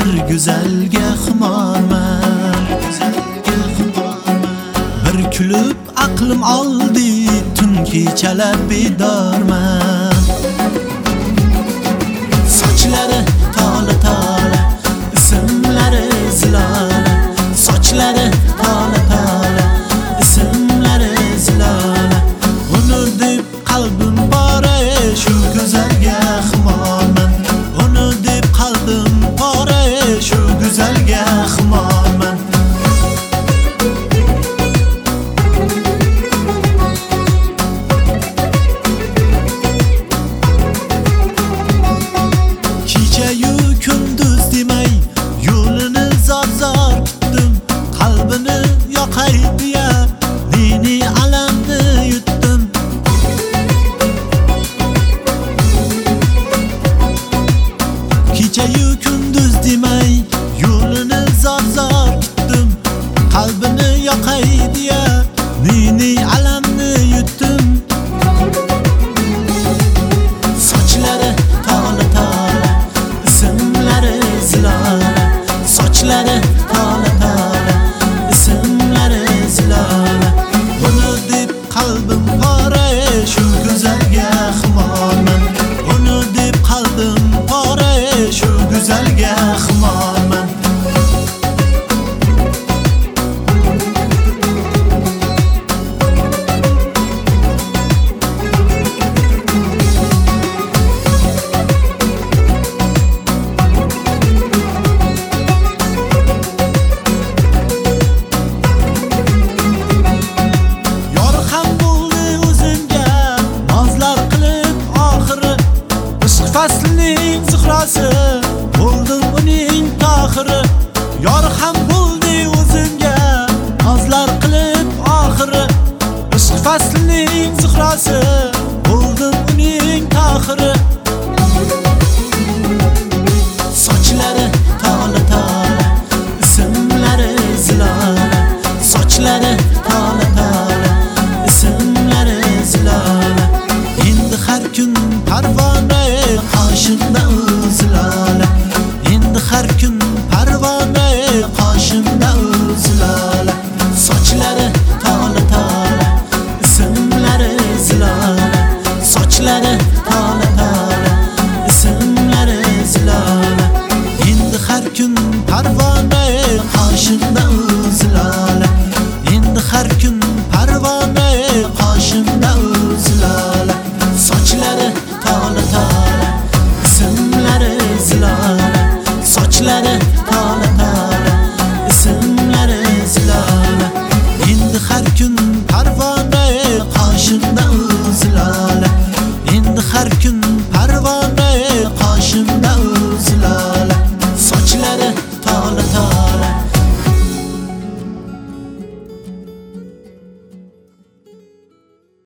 bir güzelga xumorman. Bir kulib aqlim oldi, tun kechalab bedorman. Sochlari tola tola, ismlari zilola. Sochlari tola tola, ismlari zilola. Uni deb qalbim bora, shu go'zalga xumorman. Uni deb qalbim bora, shu go'zalga xumorman. Kecha-yu kunduz demay yo'lini zor-zor kutdim. Qalbini yoqay deya dini alamni yutdim. Kecha-yu kunduz demay yo'lini zor-zor kutdim. Qalbini yoqay deya dini alamni yutdim. Sochlari tola tola, ismlari zilola. Sochlari tola tola, ismlari zilola. Uni deb qalbim pora, shu go'zalga xumorman. Uni deb qalbim pora, shu go'zalga xumorman. Yor ham bo'ldi o'zimga nozlar qilib oxiri. Ishq faslining zuhrasi bo'ldim uning tohiri. Yor ham bo'ldi o'zimga nozlar qilib oxiri. Ishq faslining zuhrasi bo'ldim uning tohiri. Sochlari tola tola, ismlari zilola. Sochlari tola tola, ismlari zilola. Endi har kun parvona, qoshimda u zilola. Endi har kun parvona, qoshimda u zilola. Sochlari tola tola, ismlari zilola. Sochlari tola tola, ismlari zilola. Endi har kun parvona, qoshimda u